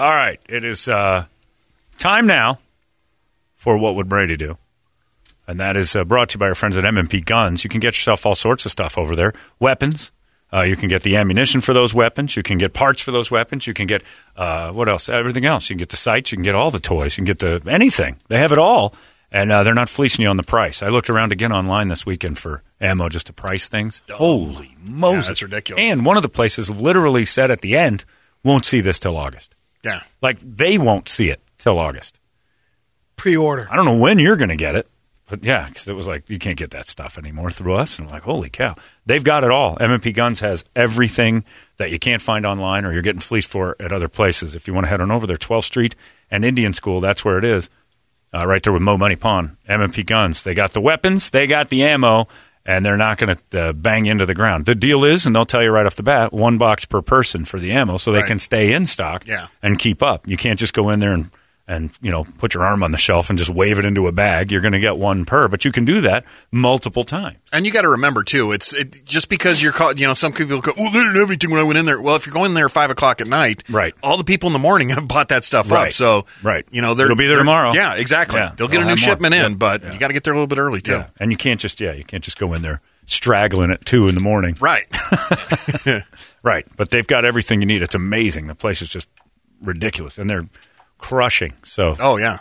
All right. It is time now for What Would Brady Do? And that is brought to you by our friends at M&P Guns. You can get yourself all sorts of stuff over there. Weapons. You can get the ammunition for those weapons. You can get parts for those weapons. You can get, what else? Everything else. You can get the sights. You can get all the toys. You can get anything. They have it all. And they're not fleecing you on the price. I looked around again online this weekend for ammo just to price things. Holy Moses. Yeah, that's ridiculous. And one of the places literally said at the end, won't see this till August. Yeah. Like, they won't see it till August. Pre-order. I don't know when you're going to get it. But, yeah, because it was like, you can't get that stuff anymore through us. And I'm like, holy cow. They've got it all. M&P Guns has everything that you can't find online or you're getting fleeced for at other places. If you want to head on over there, 12th Street and Indian School, that's where it is. Right there with Mo Money Pawn, M&P Guns. They got the weapons, they got the ammo, and they're not going to bang into the ground. The deal is, and they'll tell you right off the bat, 1 box per person for the ammo so they can stay in stock and keep up. You can't just go in there and put your arm on the shelf and just wave it into a bag. You're going to get 1 per, but you can do that multiple times. And you got to remember too, just because you're caught. Some people go, "Well, they didn't have anything when I went in there." Well, if you're going there at 5 o'clock at night, right? All the people in the morning have bought that stuff up, so they'll be there tomorrow. Yeah, exactly. Yeah, they'll get a new shipment in, but you got to get there a little bit early too. Yeah. And you can't just go in there straggling at 2 in the morning, right? Right. But they've got everything you need. It's amazing. The place is just ridiculous, and they're crushing. So,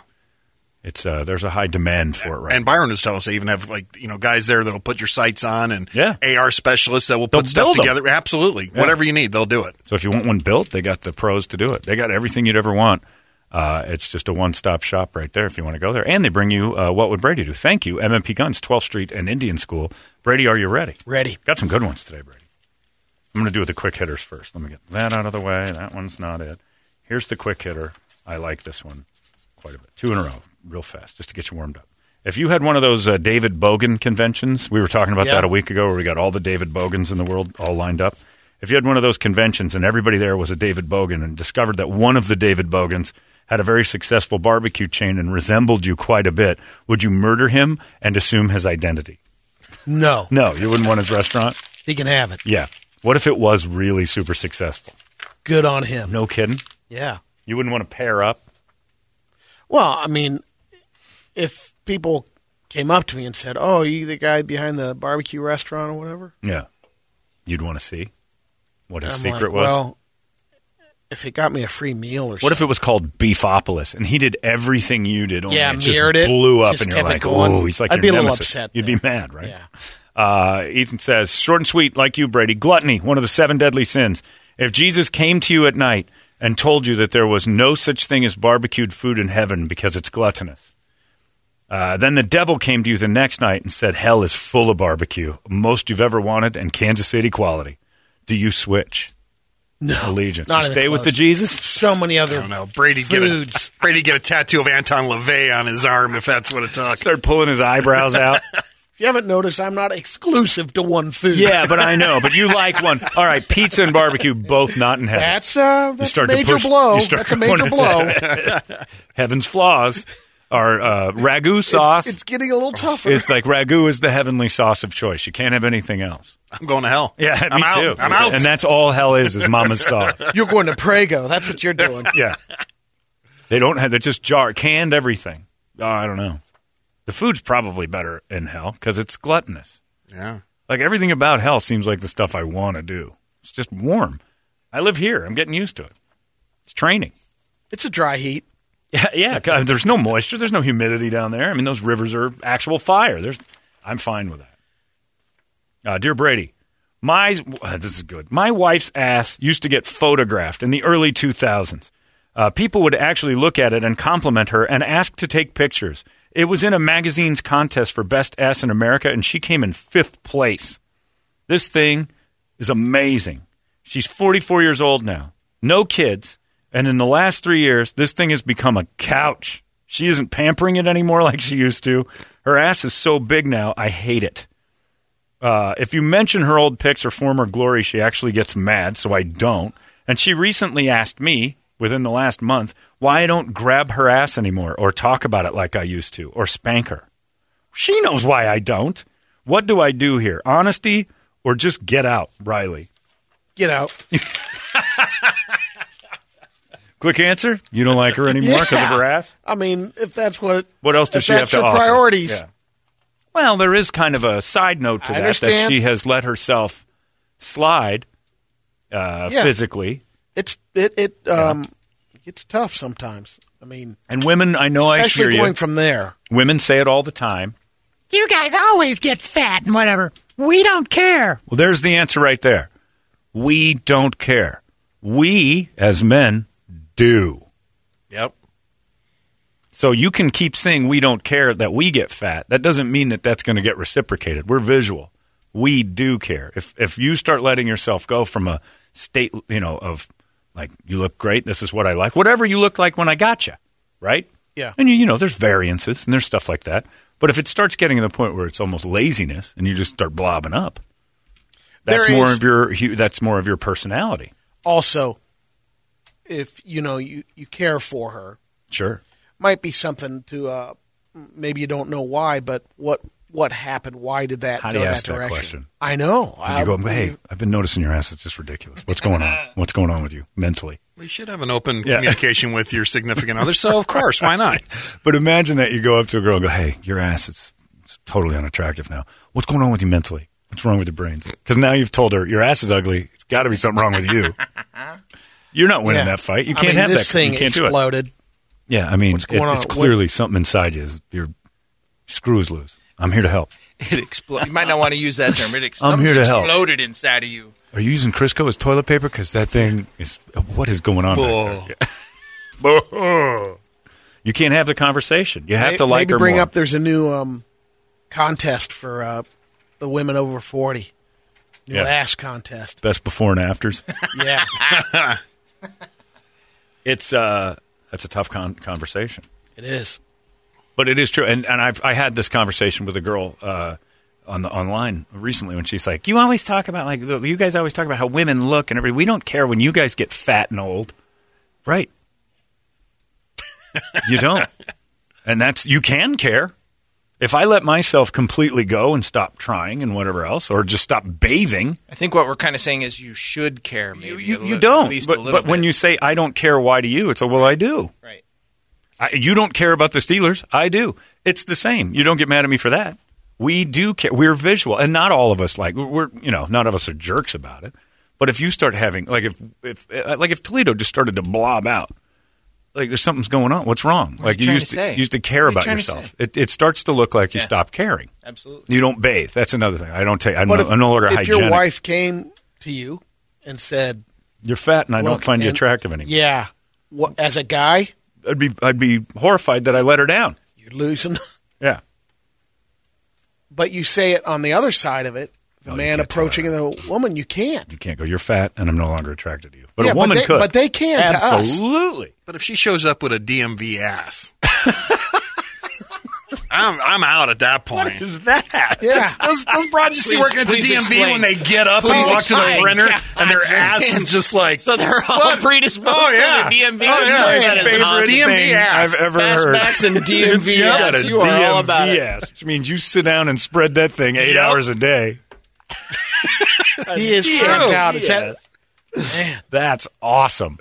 it's there's a high demand for it, right? And Byron was telling us they even have guys there that'll put your sights on, and AR specialists that will put stuff together. Absolutely, whatever you need, they'll do it. So if you want one built, they got the pros to do it. They got everything you'd ever want. It's just a one-stop shop right there if you want to go there. And they bring you What Would Brady Do? Thank you, M&P Guns, 12th Street and Indian School. Brady, are you ready? Ready. Got some good ones today, Brady. I'm going to do the quick hitters first. Let me get that out of the way. That one's not it. Here's the quick hitter. I like this one quite a bit. 2 in a row, real fast, just to get you warmed up. If you had one of those David Bogan conventions, we were talking about that a week ago where we got all the David Bogans in the world all lined up. If you had one of those conventions and everybody there was a David Bogan and discovered that one of the David Bogans had a very successful barbecue chain and resembled you quite a bit, would you murder him and assume his identity? No. No, you wouldn't want his restaurant? He can have it. Yeah. What if it was really super successful? Good on him. No kidding? Yeah. You wouldn't want to pair up? Well, I mean, if people came up to me and said, "Oh, you the guy behind the barbecue restaurant or whatever?" Yeah. You'd want to see what his I'm secret like, was? Well, if it got me a free meal or something. What if it was called Beefopolis and he did everything you did, only it just mirrored it, blew up just and you're kept it like, going. oh, he's like I'd your be a little nemesis. upset You'd then. be mad, right? Yeah. Ethan says, short and sweet, like you, Brady. Gluttony, one of the 7 deadly sins. If Jesus came to you at night and told you that there was no such thing as barbecued food in heaven because it's gluttonous, then the devil came to you the next night and said, hell is full of barbecue, most you've ever wanted, and Kansas City quality. Do you switch? No. Allegiance. Not You even stay with the close. Jesus? So many other I don't know. Brady get a tattoo of Anton LaVey on his arm if that's what it took. Start pulling his eyebrows out. If you haven't noticed, I'm not exclusive to one food. Yeah, but I know. But you like one. All right, pizza and barbecue, both not in heaven. That's a major blow. That's a major blow. Heaven's flaws are ragu sauce. It's getting a little tougher. It's like ragu is the heavenly sauce of choice. You can't have anything else. I'm going to hell. Yeah, I'm me out. too. I'm out. And that's all hell is mama's sauce. You're going to Prego. That's what you're doing. Yeah. They don't have, they're just canned everything. Oh, I don't know. The food's probably better in hell because it's gluttonous. Yeah. Like everything about hell seems like the stuff I want to do. It's just warm. I live here. I'm getting used to it. It's training. It's a dry heat. Yeah. There's no moisture. There's no humidity down there. I mean, those rivers are actual fire. I'm fine with that. Dear Brady, this is good. My wife's ass used to get photographed in the early 2000s. People would actually look at it and compliment her and ask to take pictures. It was in a magazine's contest for best ass in America, and she came in 5th place. This thing is amazing. She's 44 years old now, no kids, and in the last 3 years, this thing has become a couch. She isn't pampering it anymore like she used to. Her ass is so big now, I hate it. If you mention her old pics or former glory, she actually gets mad, so I don't. And she recently asked me, within the last month, why I don't grab her ass anymore or talk about it like I used to or spank her. She knows why I don't. What do I do here? Honesty or just get out, Riley? Get out. Quick answer: you don't like her anymore because of her ass. I mean, if that's what else does she have to offer? Priorities. Yeah. Well, there is kind of a side note to that she has let herself slide physically. It's tough sometimes. I mean, and women, I know, I hear you. Going from there, women say it all the time. You guys always get fat and whatever. We don't care. Well, there's the answer right there. We don't care. We, as men, do. Yep. So you can keep saying we don't care that we get fat. That doesn't mean that that's going to get reciprocated. We're visual. We do care. If you start letting yourself go from a state, of like, you look great, this is what I like, whatever you look like when I got you, right? Yeah. And there's variances and there's stuff like that. But if it starts getting to the point where it's almost laziness and you just start blobbing up, that's more of your personality. Also, if you care for her, sure, might be something to maybe you don't know why, but what happened? Why did that? How go do you that ask direction? that question? I know. You go, hey, I've been noticing your ass. It's just ridiculous. What's going on? What's going on with you mentally? We should have an open communication with your significant other. So of course, why not? But imagine that you go up to a girl and go, hey, your ass it's totally unattractive now. What's going on with you mentally? What's wrong with your brains? Because now you've told her your ass is ugly. It's got to be something wrong with you. You're not winning that fight. You can't have this that. Thing you can't exploded. Do it. Yeah, I mean, it's clearly something inside you. Your screw is loose. I'm here to help. It exploded. You might not want to use that term. I'm here to help. Exploded inside of you. Are you using Crisco as toilet paper? Because that thing is. What is going on back there? You can't have the conversation. You have to like her more. Maybe bring up there's a new contest for the women over 40. New ass contest. Best before and afters. Yeah. It's that's a tough conversation. It is. But it is true, and I had this conversation with a girl online recently when she's like, "You always talk about you guys always talk about how women look and everything. We don't care when you guys get fat and old, right? You don't, and you can care. If I let myself completely go and stop trying and whatever else, or just stop bathing, I think what we're kind of saying is you should care. Maybe you don't. At least but a little when bit. you say I don't care, why do you? It's well, I do. Right. You don't care about the Steelers. I do. It's the same. You don't get mad at me for that. We do care. We're visual, and not all of us none of us are jerks about it. But if you start having if Toledo just started to blob out, like there's something's going on. What's wrong? What you used to care about yourself. It starts to look like you stop caring. Absolutely. You don't bathe. That's another thing. I don't take. I'm no longer hygienic. If your wife came to you and said, "You're fat, and I don't find you attractive anymore," yeah, as a guy, I'd be horrified that I let her down. You're losing. Yeah. But you say it on the other side of it. The man approaching the woman, you can't. You can't go, you're fat, and I'm no longer attracted to you. But a woman could. But they can Absolutely. To us. But if she shows up with a DMV ass, I'm out at that point. What is that? Yeah. Those broads you see working at the DMV when they get up and walk to the printer and their ass is just like... So they're all predisposed to the DMV. Oh, yeah. That is awesome. DMV ass. I've ever heard. Fastbacks and DMV ass. You are all about it. Ass, which means you sit down and spread that thing 8 hours a day. He is camped out. Man. That's awesome.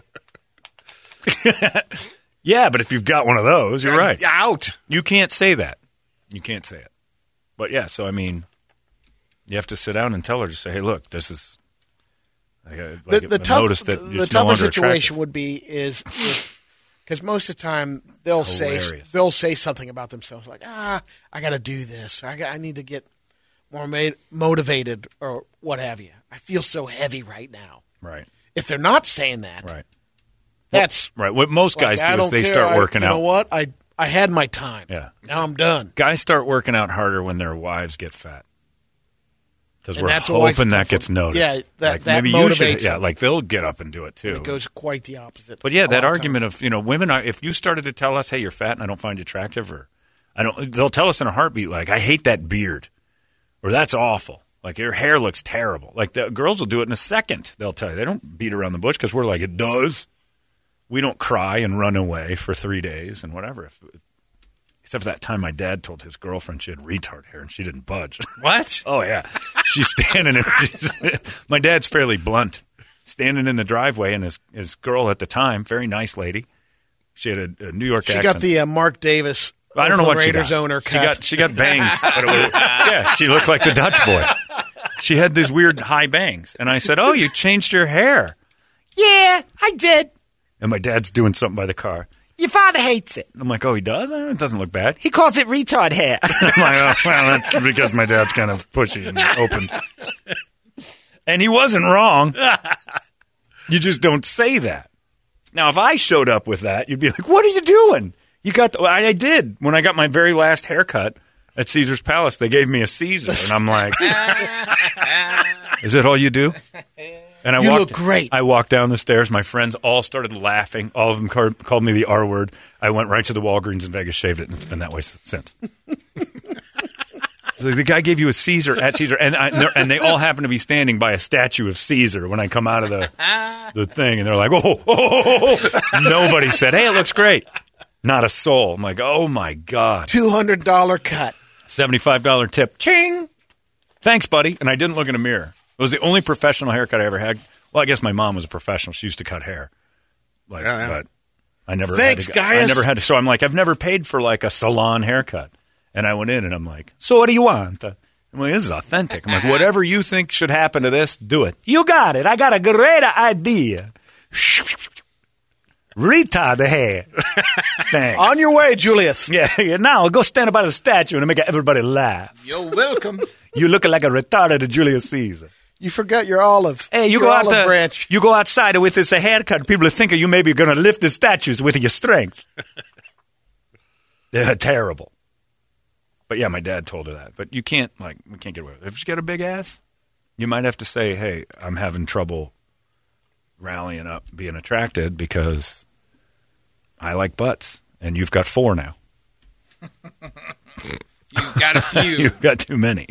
Yeah, but if you've got one of those, you're right. Out. You can't say that. You can't say it. But yeah, so I mean, you have to sit down and tell her, just say, hey, look, this is... The tougher situation would be because most of the time they'll say something about themselves like, I got to do this. I need to get more motivated or what have you. I feel so heavy right now. Right. If they're not saying that, right. That's right. What most guys do is they start working out. You know what? I had my time. Yeah. Now I'm done. Guys start working out harder when their wives get fat. Because we're hoping that gets noticed. Yeah, that maybe motivates you should. them. Yeah, they'll get up and do it too. It goes quite the opposite. But yeah, that argument of women are, if you started to tell us, hey, you're fat and I don't find you attractive, or they'll tell us in a heartbeat like, I hate that beard, or that's awful. Like your hair looks terrible. Like the girls will do it in a second. They'll tell you. They don't beat around the bush because we're like, it does. We don't cry and run away for 3 days and whatever. Except for that time my dad told his girlfriend she had retard hair and she didn't budge. What? Oh, yeah. She's standing there. My dad's fairly blunt. standing in the driveway, and his girl at the time, very nice lady, she had a New York accent. She got the Mark Davis. I don't know what Raiders she got. Owner cut. She got bangs. But she looked like the Dutch boy. She had these weird high bangs. And I said, oh, you changed your hair. Yeah, I did. And my dad's doing something by the car. Your father hates it. I'm like, oh, he does? It doesn't look bad. He calls it retard hair. I'm like, oh, well, that's because my dad's kind of pushy and open. And he wasn't wrong. You just don't say that. Now, if I showed up with that, you'd be like, what are you doing? You got I did. When I got my very last haircut at Caesar's Palace, they gave me a Caesar. And I'm like, is that all you do? And you look great. I walked down the stairs. My friends all started laughing. All of them called me the R word. I went right to the Walgreens in Vegas, shaved it, and it's been that way since. The guy gave you a Caesar at Caesar, and they all happen to be standing by a statue of Caesar when I come out of the thing, and they're like, oh. Nobody said, hey, it looks great. Not a soul. I'm like, oh, my God. $200 cut. $75 tip. Ching! Thanks, buddy. And I didn't look in a mirror. It was the only professional haircut I ever had. Well, I guess my mom was a professional. She used to cut hair. But I never Thanks, had to, guys. I never had to. So I'm like, I've never paid for like a salon haircut. And I went in and I'm like, so what do you want? I'm like, this is authentic. I'm like, whatever you think should happen to this, do it. You got it. I got a great idea. Retard the hair. Thanks. On your way, Julius. Yeah, now go stand by the statue and make everybody laugh. You're welcome. You look like a retarded Julius Caesar. You forgot your olive. Hey, you go out there. Branch. You go outside with this haircut. People think you maybe going to lift the statues with your strength. They're terrible. But yeah, my dad told her that. But we can't get away with it. If she's got a big ass, you might have to say, hey, I'm having trouble rallying up, being attracted because I like butts, and you've got 4 now. You've got a few. You've got too many.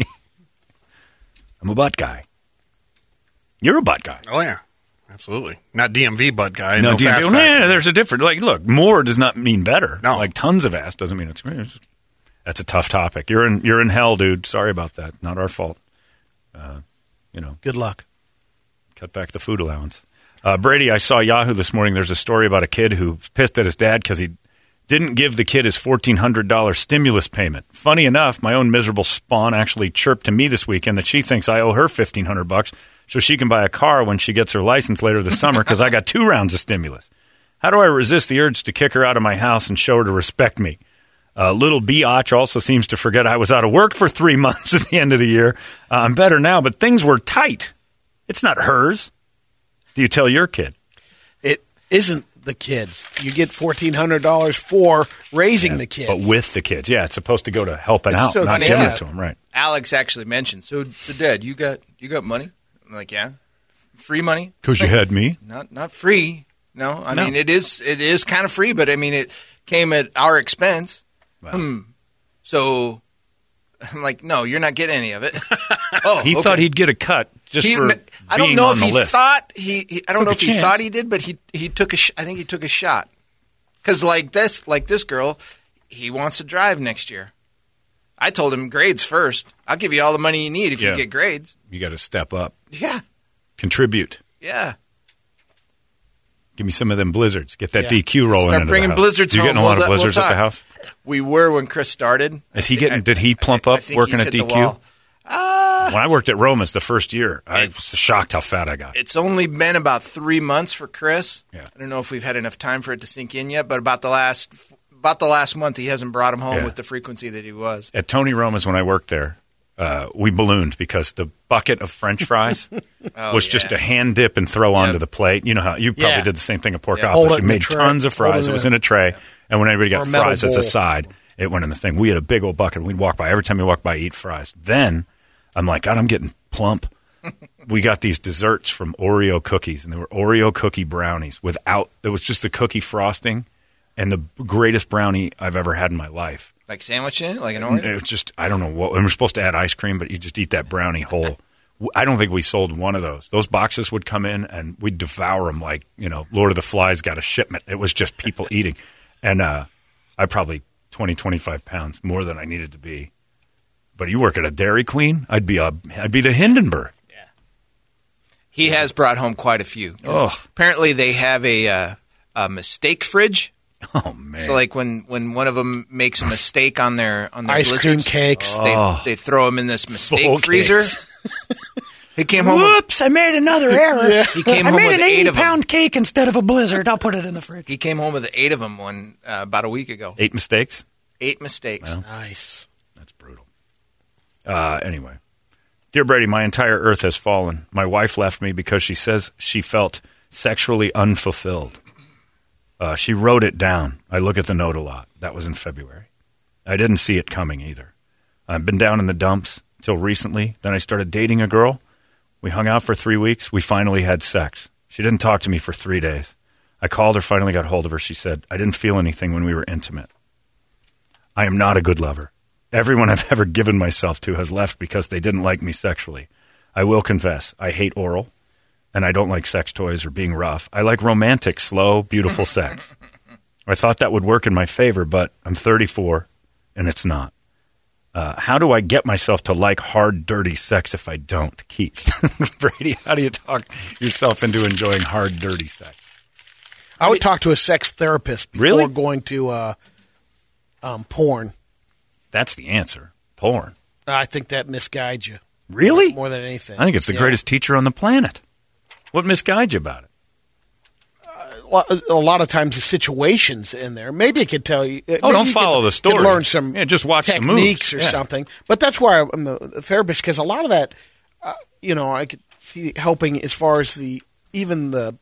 I'm a butt guy. You're a butt guy. Oh, yeah. Absolutely. Not DMV butt guy. No DMV. Well, yeah, there's a difference. Like, look, more does not mean better. No. Like, tons of ass doesn't mean it's great. That's a tough topic. You're in hell, dude. Sorry about that. Not our fault. Good luck. Cut back the food allowance. Brady, I saw Yahoo this morning. There's a story about a kid who pissed at his dad because he didn't give the kid his $1,400 stimulus payment. Funny enough, my own miserable spawn actually chirped to me this weekend that she thinks I owe her $1,500 so she can buy a car when she gets her license later this summer because I got 2 rounds of stimulus. How do I resist the urge to kick her out of my house and show her to respect me? Little biatch also seems to forget I was out of work for 3 months at the end of the year. I'm better now, but things were tight. It's not hers. Do you tell your kid? It isn't the kids. You get $1,400 for raising the kids. But with the kids. Yeah, it's supposed to go to helping out, not giving it to them, right. Alex actually mentioned, so Dad, you got money? I'm like, yeah. Free money? Because you had me? Not free. No, I mean, it is kind of free, but I mean, it came at our expense. Wow. So I'm like, no, you're not getting any of it. He thought he'd get a cut just for I don't know being if on he the list. thought I don't know if he chance. thought he did, but he took I think he took a shot. Because like this girl, he wants to drive next year. I told him grades first. I'll give you all the money you need if you get grades. You got to step up. Yeah. Contribute. Yeah. Give me some of them blizzards. Get that DQ rolling Start into bringing the house. blizzards You home. getting a lot of blizzards at the house? We were when Chris started. Is he getting? Did he plump up working at DQ? When I worked at Roma's the first year, I was shocked how fat I got. It's only been about 3 months for Chris. Yeah. I don't know if we've had enough time for it to sink in yet, but about the last month, he hasn't brought him home with the frequency that he was. At Tony Roma's when I worked there, we ballooned because the bucket of French fries was just a hand dip and throw onto the plate. You know how you probably did the same thing at Pork Office. You made tons of fries. It was in a tray, and when everybody got fries as a side, it went in the thing. We had a big old bucket. We'd walk by every time we walked by, eat fries. Then I'm like, God, I'm getting plump. We got these desserts from Oreo cookies, and they were Oreo cookie brownies it was just the cookie frosting and the greatest brownie I've ever had in my life. Like sandwich in it? Like an Oreo? It was just, I don't know what, and we're supposed to add ice cream, but you just eat that brownie whole. I don't think we sold one of those. Those boxes would come in, and we'd devour them like, Lord of the Flies got a shipment. It was just people eating. And I probably 20, 25 pounds more than I needed to be. But you work at a Dairy Queen, I'd be the Hindenburg. He has brought home quite a few. Apparently, they have a mistake fridge. Oh man! So like when one of them makes a mistake on their ice cream cakes, they throw them in this mistake freezer. He came home. Whoops! I made another error. Yeah. He came home with 8 of them. I made an 80-pound cake instead of a Blizzard. I'll put it in the fridge. He came home with 8 of them about a week ago. 8 mistakes. 8 mistakes. Well, nice. That's brutal. Anyway, dear Brady, my entire earth has fallen. My wife left me because she says she felt sexually unfulfilled. She wrote it down. I look at the note a lot. That was in February. I didn't see it coming either. I've been down in the dumps till recently. Then I started dating a girl. We hung out for 3 weeks. We finally had sex. She didn't talk to me for 3 days. I called her, finally got hold of her. She said, I didn't feel anything when we were intimate. I am not a good lover. Everyone I've ever given myself to has left because they didn't like me sexually. I will confess, I hate oral, and I don't like sex toys or being rough. I like romantic, slow, beautiful sex. I thought that would work in my favor, but I'm 34, and it's not. How do I get myself to like hard, dirty sex if I don't? Keith. Brady, how do you talk yourself into enjoying hard, dirty sex? I would talk to a sex therapist before going to porn. That's the answer. Porn. I think that misguides you. Really? More than anything. I think it's the greatest teacher on the planet. What misguides you about it? A lot of times the situations in there. Maybe it could tell you. Don't follow the story. You learn some just watch techniques the moves. Or something. But that's why I'm a therapist, because a lot of that, I could see helping as far as even the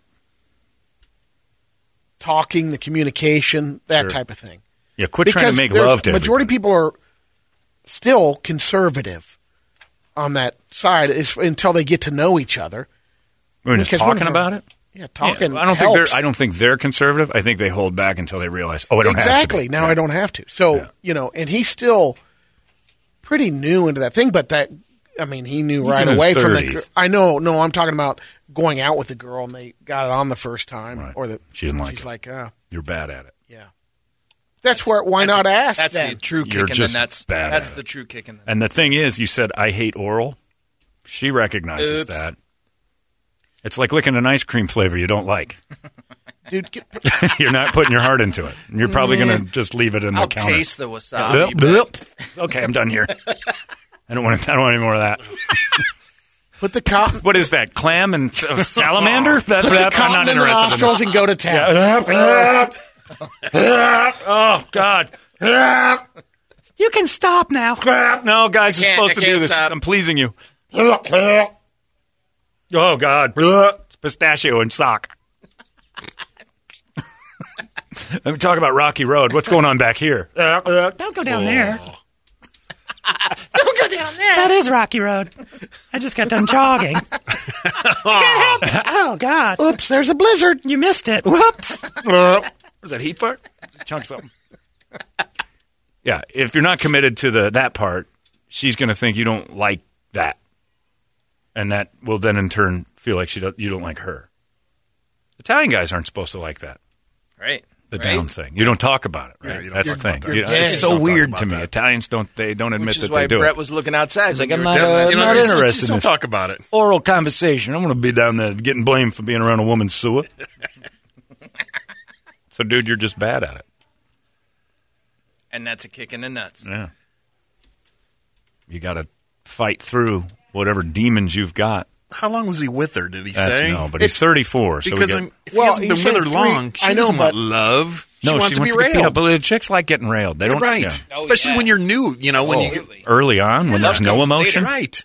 talking, the communication, that type of thing. Yeah, quit trying to make love to majority of people are still conservative on that side until they get to know each other. We're just talking about it? Yeah, talking. Yeah, I don't think they're conservative. I think they hold back until they realize, I don't have to. Exactly. Now I don't have to. So, and he's still pretty new into that thing, but he knew right away from the. I know. No, I'm talking about going out with the girl and they got it on the first time, right. or she didn't like it. She's like, you're bad at it. Yeah. That's where. Why not ask? That's then? the true kick You're in just the nuts. Bad that's at the it. true kick in the nuts. And the thing is, you said I hate oral. She recognizes that. It's like licking an ice cream flavor you don't like. Dude, you're not putting your heart into it. You're probably going to just leave it in the counter. I'll taste the wasabi. Okay, I'm done here. I don't want any more of that. Put the cotton. What is that? Clam and salamander? Put the cotton in the nostrils and go to town. Oh God! You can stop now. No, guys, you're supposed to do this. Stop. I'm pleasing you. Oh God! It's pistachio and sock. Let me talk about Rocky Road. What's going on back here? Don't go down there. Don't go down there. That is Rocky Road. I just got done jogging. I can't help it. Oh, God. Oops, there's a blizzard. You missed it. Whoops. Was that heat part? Chunk something. Yeah, if you're not committed to that part, she's going to think you don't like that. And that will then in turn feel like you don't like her. Italian guys aren't supposed to like that. Right. The down thing. You don't talk about it, right? Yeah, that's the thing. It's so weird to me. That. Italians don't admit that they do it. Which is why Brett was looking outside. He's like, I'm not interested just in don't this talk about it. Oral conversation. I want to be down there getting blamed for being around a woman's sewer. So, dude, you're just bad at it. And that's a kick in the nuts. Yeah. You got to fight through whatever demons you've got. How long was he with her, did he say? No, but he's 34. So because if he hasn't been with her long, she doesn't want love. She wants to be railed. But chicks like getting railed. They don't, right. Yeah. Especially when you're new, when you get early on, when there's no emotion. Later. Right.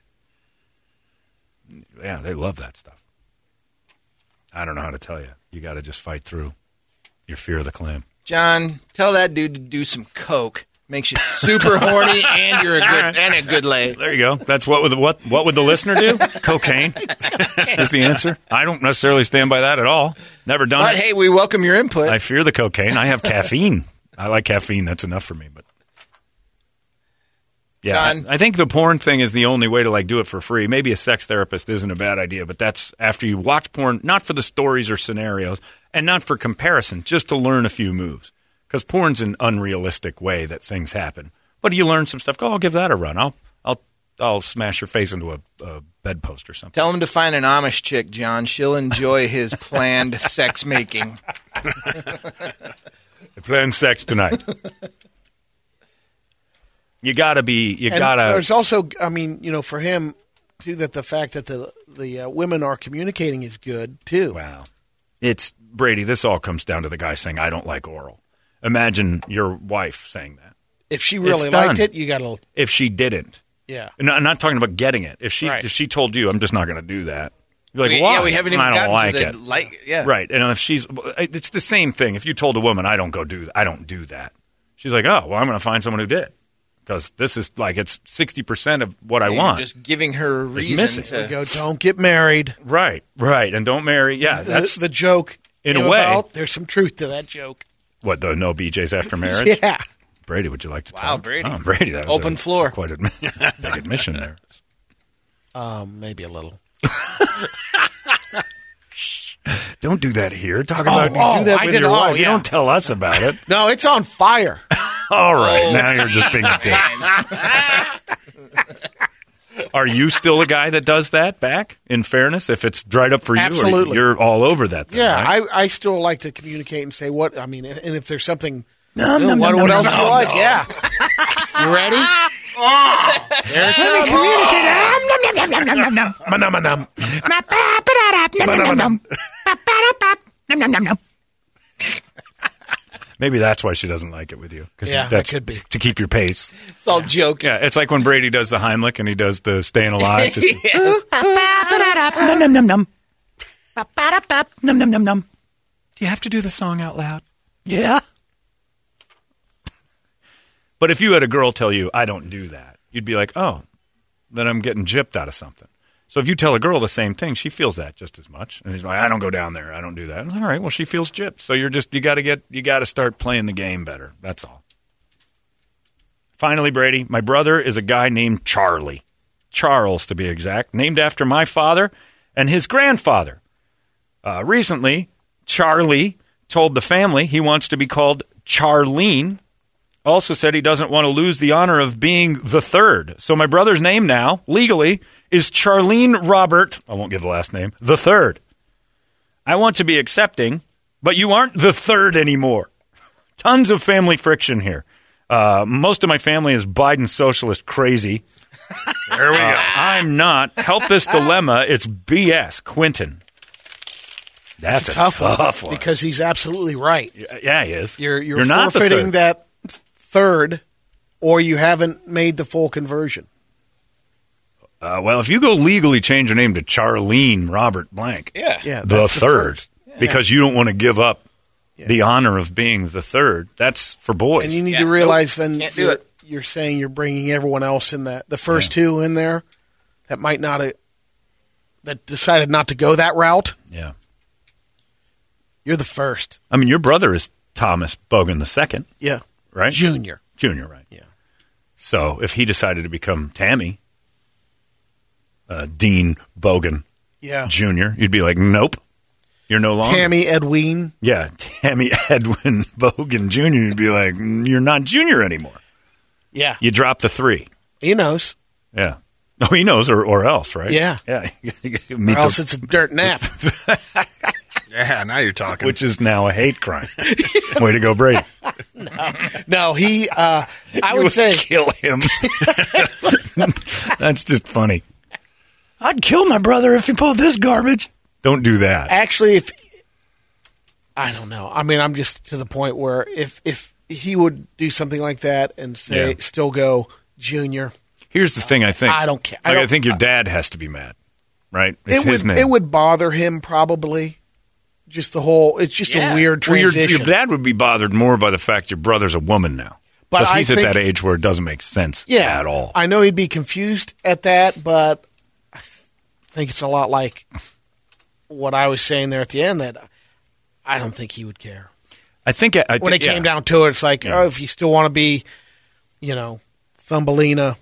Yeah, they love that stuff. I don't know how to tell you. You got to just fight through your fear of the clam. John, tell that dude to do some coke. Makes you super horny, and you're a good lay. There you go. That's what would the listener do? Cocaine is the answer. I don't necessarily stand by that at all. Never done it. But hey, we welcome your input. I fear the cocaine. I have caffeine. I like caffeine. That's enough for me. But yeah, John, I think the porn thing is the only way to do it for free. Maybe a sex therapist isn't a bad idea, but that's after you watch porn, not for the stories or scenarios, and not for comparison, just to learn a few moves. Because porn's an unrealistic way that things happen. But you learn some stuff. I'll give that a run. I'll I'll smash your face into a bedpost or something. Tell him to find an Amish chick, John. She'll enjoy his planned sex making. Planned sex tonight. You gotta. There's also, I mean, for him too, that the fact that the women are communicating is good too. Wow, it's Brady. This all comes down to the guy saying, "I don't like oral." Imagine your wife saying that. If she really liked it, you gotta. If she didn't, yeah. No, I'm not talking about getting it. If she told you, "I'm just not going to do that," you're like, "Why?" Yeah, we haven't even gotten to the yeah, right. And if it's the same thing. If you told a woman, "I don't do that," she's like, "Oh, well, I'm going to find someone who did." Because this is like it's 60% of what I want. Just giving her a reason to go. Don't get married. Right, and don't marry. Yeah, that's the joke. In a way, there's some truth to that joke. What, the no BJ's after marriage? Yeah. Brady, would you like to tell? Wow, Brady. Oh, Brady, that was open floor. Quite a big admission there. Maybe a little. Don't do that here. Talk about do that with your wife. Yeah. You don't tell us about it. No, it's on fire. All right, now you're just being a dick. Are you still a guy that does that back, in fairness, if it's dried up for you? Absolutely. Or you're all over that thing, yeah, right? I still like to communicate and say what, I mean, and if there's something, what else do you like? No. Yeah. You ready? Let me communicate. Maybe that's why she doesn't like it with you. Yeah, that could be. To keep your pace. It's all joking. Yeah, it's like when Brady does the Heimlich and he does the staying alive. Do you have to do the song out loud? Yeah. But if you had a girl tell you, I don't do that, you'd be like, oh, then I'm getting gypped out of something. So if you tell a girl the same thing, she feels that just as much. And he's like, I don't go down there. I don't do that. All right, well, she feels gypped. So you got to start playing the game better. That's all. Finally, Brady, my brother is a guy named Charlie. Charles, to be exact, named after my father and his grandfather. Recently, Charlie told the family he wants to be called Charlene. Also said he doesn't want to lose the honor of being the third. So my brother's name now, legally, is Charlene Robert, I won't give the last name, the third. I want to be accepting, but you aren't the third anymore. Tons of family friction here. Most of my family is Biden socialist crazy. There we go. I'm not. Help this dilemma. It's BS. Quentin. That's a tough one. Because he's absolutely right. Yeah, he is. You're not forfeiting that third, or you haven't made the full conversion. Well, if you go legally change your name to Charlene Robert Blank, the third, because you don't want to give up the honor of being the third, that's for boys. And you need to realize then you're saying you're bringing everyone else in the first two in there that might not have, that decided not to go that route. Yeah. You're the first. I mean, your brother is Thomas Bogan II. Yeah. Right? Junior, right. Yeah. So if he decided to become Tammy, Dean Bogan Jr., you'd be like, nope, you're no longer. Tammy Edwin. Yeah, Tammy Edwin Bogan Jr., you'd be like, you're not Junior anymore. Yeah. You drop the 3. He knows. Yeah. Oh, he knows or else, right? Yeah. Yeah. Or else it's a dirt nap. Yeah, now you're talking. Which is now a hate crime. Way to go, Brady. No, he, I would say. Kill him. That's just funny. I'd kill my brother if he pulled this garbage. Don't do that. Actually, I don't know. I mean, I'm just to the point where if he would do something like that and say, still go Junior. Here's the thing, I think. I don't care. I think your dad has to be mad, right? It's his name. It would bother him probably. Just the whole, it's just a weird transition. Your dad would be bothered more by the fact your brother's a woman now. Because he's at that age where it doesn't make sense at all. I know he'd be confused at that, but I think it's a lot like what I was saying there at the end, that I don't think he would care. When it came down to it, it's like, if you still want to be, Thumbelina,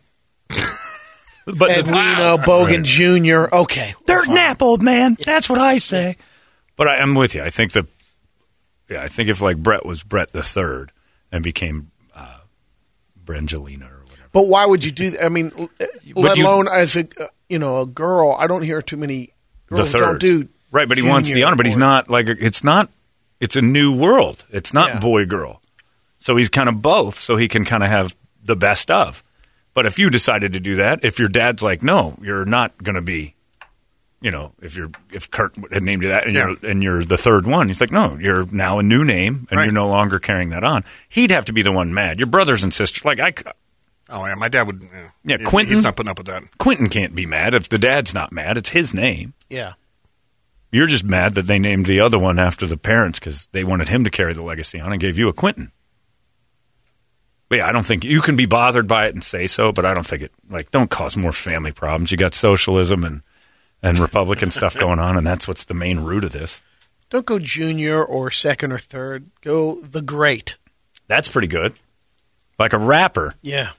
Edwina Bogan Jr., okay. Dirt nap, old man. That's what I say. But I'm with you. I think I think if like Brett was Brett the Third and became Brangelina or whatever. But why would you do that? I mean, let alone as a girl. I don't hear too many girls don't do. Right, but he wants the honor. But he's not like it's not. It's a new world. It's not boy girl. So he's kind of both. So he can kind of have the best of. But if you decided to do that, if your dad's like, no, you're not going to be. If Kurt had named you that and you're the third one, he's like, no, you're now a new name and you're no longer carrying that on. He'd have to be the one mad. Your brothers and sisters, my dad would. Quentin. He's not putting up with that. Quentin can't be mad if the dad's not mad. It's his name. Yeah. You're just mad that they named the other one after the parents because they wanted him to carry the legacy on and gave you a Quentin. But yeah, I don't think you can be bothered by it and say so, but I don't think don't cause more family problems. You got socialism and Republican stuff going on, and that's what's the main root of this. Don't go junior or second or third. Go the great. That's pretty good. Like a rapper. Yeah.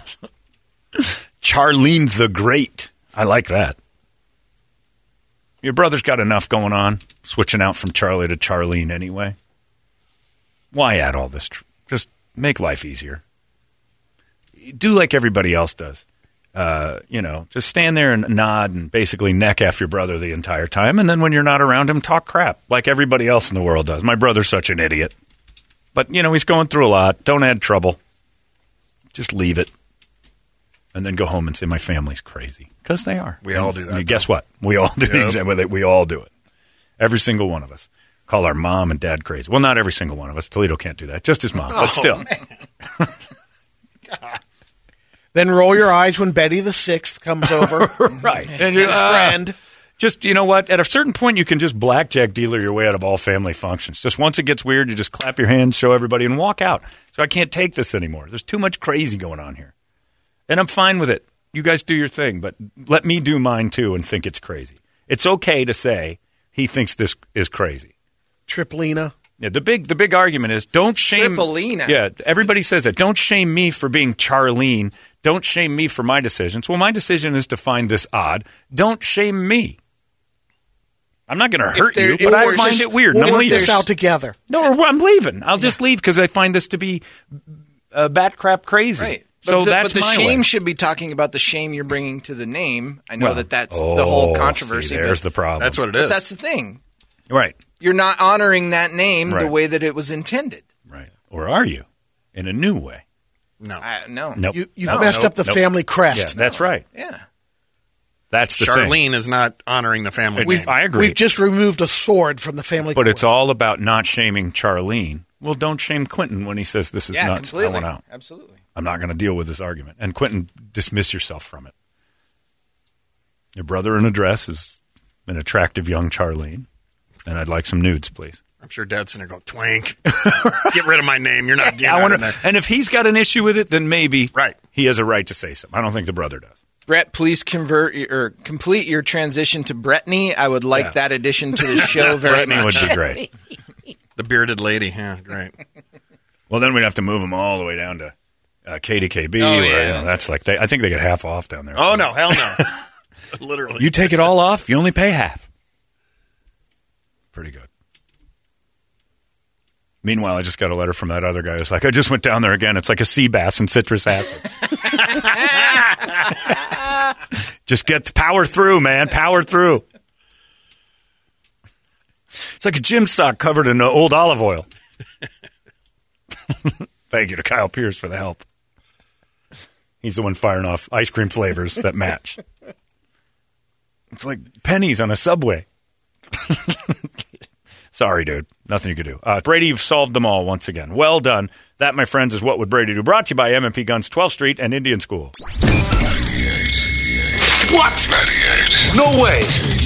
Charlene the Great. I like that. Your brother's got enough going on, switching out from Charlie to Charlene anyway. Why add all this? Just make life easier. Do like everybody else does. Just stand there and nod and basically neck after your brother the entire time. And then when you're not around him, talk crap like everybody else in the world does. My brother's such an idiot. But, he's going through a lot. Don't add trouble. Just leave it. And then go home and say, my family's crazy. Because they are. We all do that. Guess what? We all do exactly. We all do it. Every single one of us. Call our mom and dad crazy. Well, not every single one of us. Toledo can't do that. Just his mom. But still. God. Then roll your eyes when Betty the Sixth comes over. Right. And his friend. Just, you know what? At a certain point, you can just blackjack dealer your way out of all family functions. Just once it gets weird, you just clap your hands, show everybody, and walk out. So I can't take this anymore. There's too much crazy going on here. And I'm fine with it. You guys do your thing, but let me do mine too and think it's crazy. It's okay to say he thinks this is crazy. Triplina. Yeah, the big argument is don't shame. Tripolina. Yeah, everybody says that. Don't shame me for being Charlene. Don't shame me for my decisions. Well, my decision is to find this odd. Don't shame me. I'm not going to hurt you, but I find it weird. We'll work this out together. No, I'm leaving. I'll just leave because I find this to be bat crap crazy. Right. So but the shame way. should be talking about the shame you're bringing to the name. I know that's the whole controversy. See, there's the problem. That's what it is. But that's the thing. Right. You're not honoring that name the way that it was intended. Right. Or are you? In a new way. No. No. Nope. You've messed up the family crest. Yeah, that's right. Yeah. That's the Charlene thing. is not honoring the family name. I agree. We've just removed a sword from the family But cord. it's all about not shaming Charlene. Well, don't shame Quentin when he says this is nuts. Completely. I want out. Absolutely. I'm not going to deal with this argument. And Quentin, dismiss yourself from it. Your brother in a dress is an attractive young Charlene. And I'd like some nudes, please. I'm sure Dad's sitting there going, Twank, get rid of my name. You're not getting out of there. And if he's got an issue with it, then maybe he has a right to say something. I don't think the brother does. Brett, please complete your transition to Brittany. I would like that addition to the show very Brittany much. would be great. The bearded lady. Yeah, great. Well, then we'd have to move them all the way down to KDKB. That's like I think they get half off down there. Oh, no. Hell no. Literally. You take it all off, you only pay half. Pretty good. Meanwhile, I just got a letter from that other guy. It's like, I just went down there again. It's like a sea bass and citrus acid. Just get the power through, man. Power through. It's like a gym sock covered in old olive oil. Thank you to Kyle Pierce for the help. He's the one firing off ice cream flavors that match. It's like pennies on a Subway. Sorry, dude. Nothing you could do. Brady, you've solved them all once again. Well done. That, my friends, is What Would Brady Do? Brought to you by M&P Guns, 12th Street and Indian School. 98. What? 98. No way.